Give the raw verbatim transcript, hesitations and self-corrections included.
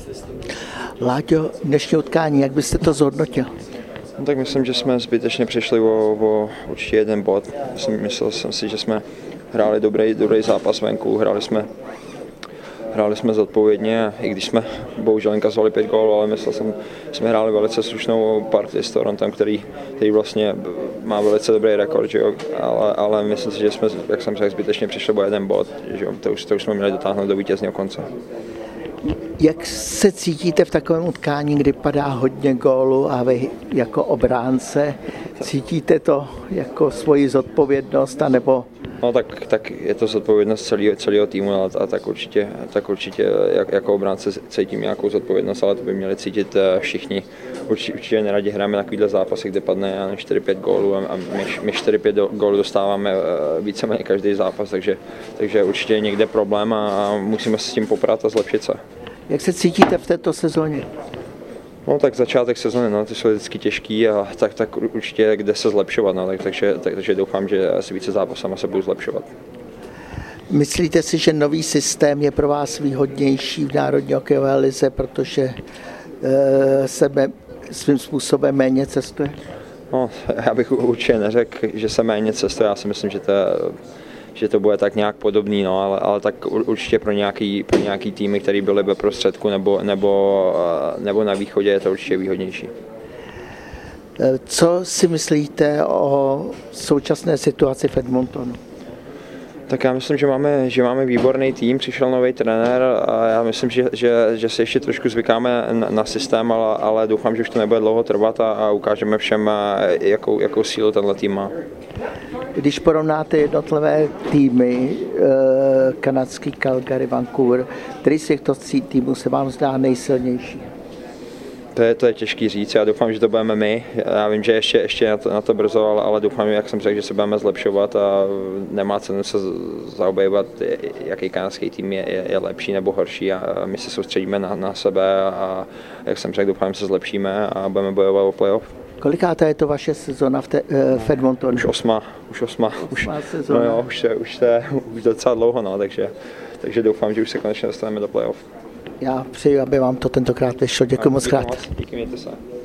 Láďo, dnešní utkání, jak byste to zhodnotil? No, tak myslím, že jsme zbytečně přišli o, o určitě jeden bod. Myslím, myslel jsem si, že jsme hráli dobrý, dobrý zápas venku, hráli jsme, hráli jsme zodpovědně, i když jsme bohužel inkasovali pět gólů, ale myslel jsem, že jsme hráli velice slušnou partii s Torontem, který, který vlastně má velice dobrý rekord, že jo? Ale, ale myslím si, že jsme, jak jsem řekl, zbytečně přišli o jeden bod, že jo? To, už, to už jsme měli dotáhnout do vítězného konce. Jak se cítíte v takovém utkání, kdy padá hodně gólů a vy jako obránce cítíte to jako svoji zodpovědnost, anebo? No tak, tak je to zodpovědnost celého, celého týmu a, a tak určitě, tak určitě jak, jako obránce cítím nějakou zodpovědnost, ale to by měli cítit všichni. Určitě, určitě neradi hrajeme takovýhle zápasy, kde padne čtyři pět gólů a my, my čtyři pět gólů dostáváme víceméně každý zápas, takže, takže určitě je někde problém a musíme se s tím poprat a zlepšit se. Jak se cítíte v této sezóně? No tak začátek sezóny, no, ty jsou vždycky těžký a tak, tak určitě kde se zlepšovat, no, tak, takže, tak, takže doufám, že asi více zápasama se budu zlepšovat. Myslíte si, že nový systém je pro vás výhodnější v Národní hokejové lize, protože e, se me, svým způsobem méně cestuje? No, já bych určitě neřekl, že se méně cestuje, já si myslím, že to je, že to bude tak nějak podobný, no, ale, ale tak určitě pro nějaký, pro nějaký týmy, který byly ve prostředku nebo, nebo, nebo na východě, je to určitě výhodnější. Co si myslíte o současné situaci v Edmontonu? Tak já myslím, že máme, že máme výborný tým, přišel nový trenér a já myslím, že, že, že se ještě trošku zvykáme na, na systém, ale, ale doufám, že už to nebude dlouho trvat a, a ukážeme všem, jakou, jakou sílu tenhle tým má. Když porovnáte jednotlivé týmy, kanadský Calgary, Vancouver, který z těchto týmů se vám zdá nejsilnější? To je, to je těžký říct, já doufám, že to budeme my. Já vím, že ještě, ještě na, to, na to brzo, ale, ale doufám, jak jsem řekl, že se budeme zlepšovat a nemá cenu se zaobejvat, jaký kanadský tým je, je, je lepší nebo horší a my se soustředíme na, na sebe a jak jsem řekl, doufám, že se zlepšíme a budeme bojovat o playoff. Kolikátá je to vaše sezona v, te, v Edmontonu? Už osma, už osma. Osmá už, sezona. No jo, už, už, je, už docela dlouho, no, takže, takže doufám, že už se konečně dostaneme do playoff. Já přeji, aby vám to tentokrát vyšlo. Děkuji moc krát. Díky, mějte se.